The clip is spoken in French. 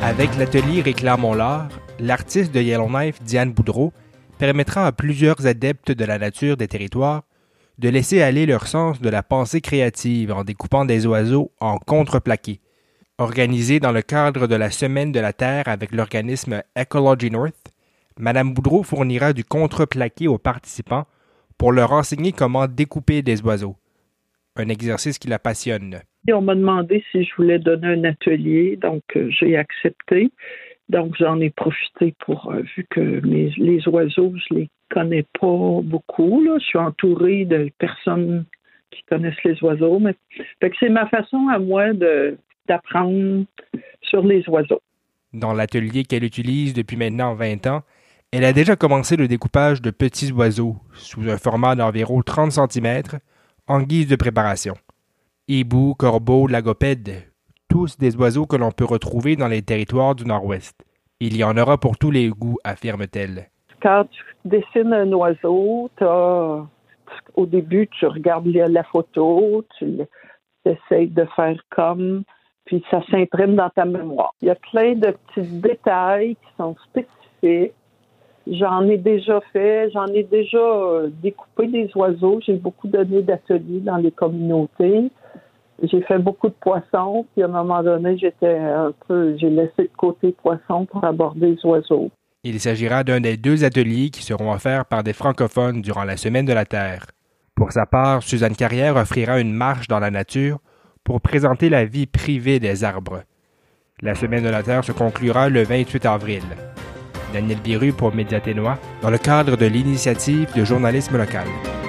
Avec l'atelier Réclamons l'art, l'artiste de Yellowknife, Diane Boudreau, permettra à plusieurs adeptes de la nature des territoires de laisser aller leur sens de la pensée créative en découpant des oiseaux en contreplaqué. Organisé dans le cadre de la Semaine de la Terre avec l'organisme Ecology North, Mme Boudreau fournira du contreplaqué aux participants pour leur enseigner comment découper des oiseaux. Un exercice qui la passionne. On m'a demandé si je voulais donner un atelier, donc j'ai accepté. Donc j'en ai profité pour, vu que les oiseaux, je les connais pas beaucoup, là. Je suis entourée de personnes qui connaissent les oiseaux, mais fait que c'est ma façon à moi d'apprendre sur les oiseaux. Dans l'atelier qu'elle utilise depuis maintenant 20 ans, elle a déjà commencé le découpage de petits oiseaux sous un format d'environ 30 cm en guise de préparation. Hibou, corbeau, lagopède, tous des oiseaux que l'on peut retrouver dans les territoires du Nord-Ouest. Il y en aura pour tous les goûts, affirme-t-elle. Quand tu dessines un oiseau, au début, tu regardes la photo, tu essaies de faire comme, puis ça s'imprime dans ta mémoire. Il y a plein de petits détails qui sont spécifiques. J'en ai déjà découpé des oiseaux. J'ai beaucoup donné d'ateliers dans les communautés. J'ai fait beaucoup de poissons, puis à un moment donné, j'ai laissé de côté poissons pour aborder les oiseaux. Il s'agira d'un des 2 ateliers qui seront offerts par des francophones durant la Semaine de la Terre. Pour sa part, Suzanne Carrière offrira une marche dans la nature pour présenter la vie privée des arbres. La Semaine de la Terre se conclura le 28 avril. Daniel Biru pour Média Ténois, dans le cadre de l'initiative de journalisme local.